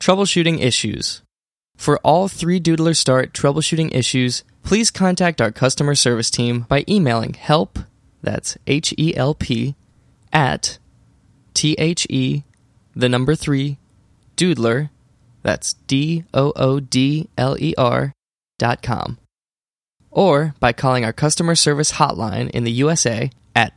Troubleshooting issues. For all 3Doodler Start troubleshooting issues, please contact our customer service team by emailing help, that's HELP, at THE3Doodler, that's DOODLER.com, or by calling our customer service hotline in the USA at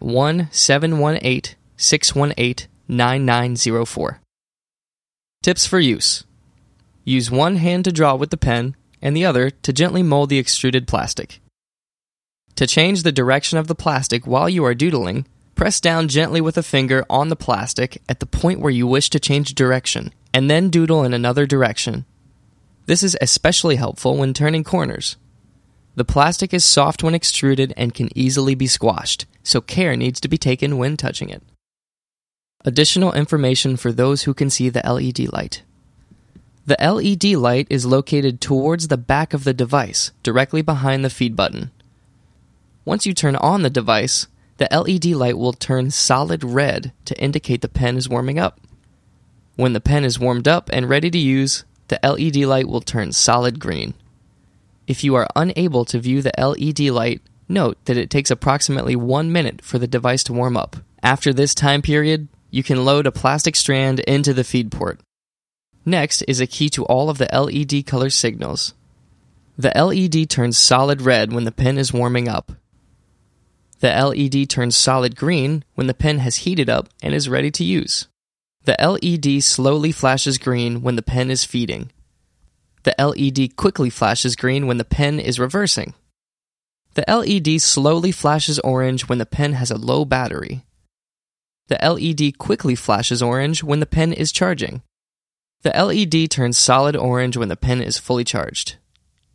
1-718-618-9904. Tips for use. Use one hand to draw with the pen and the other to gently mold the extruded plastic. To change the direction of the plastic while you are doodling, press down gently with a finger on the plastic at the point where you wish to change direction, and then doodle in another direction. This is especially helpful when turning corners. The plastic is soft when extruded and can easily be squashed, so care needs to be taken when touching it. Additional information for those who can see the LED light. The LED light is located towards the back of the device, directly behind the feed button. Once you turn on the device, the LED light will turn solid red to indicate the pen is warming up. When the pen is warmed up and ready to use, the LED light will turn solid green. If you are unable to view the LED light, note that it takes approximately 1 minute for the device to warm up. After this time period, you can load a plastic strand into the feed port. Next is a key to all of the LED color signals. The LED turns solid red when the pen is warming up. The LED turns solid green when the pen has heated up and is ready to use. The LED slowly flashes green when the pen is feeding. The LED quickly flashes green when the pen is reversing. The LED slowly flashes orange when the pen has a low battery. The LED quickly flashes orange when the pen is charging. The LED turns solid orange when the pen is fully charged.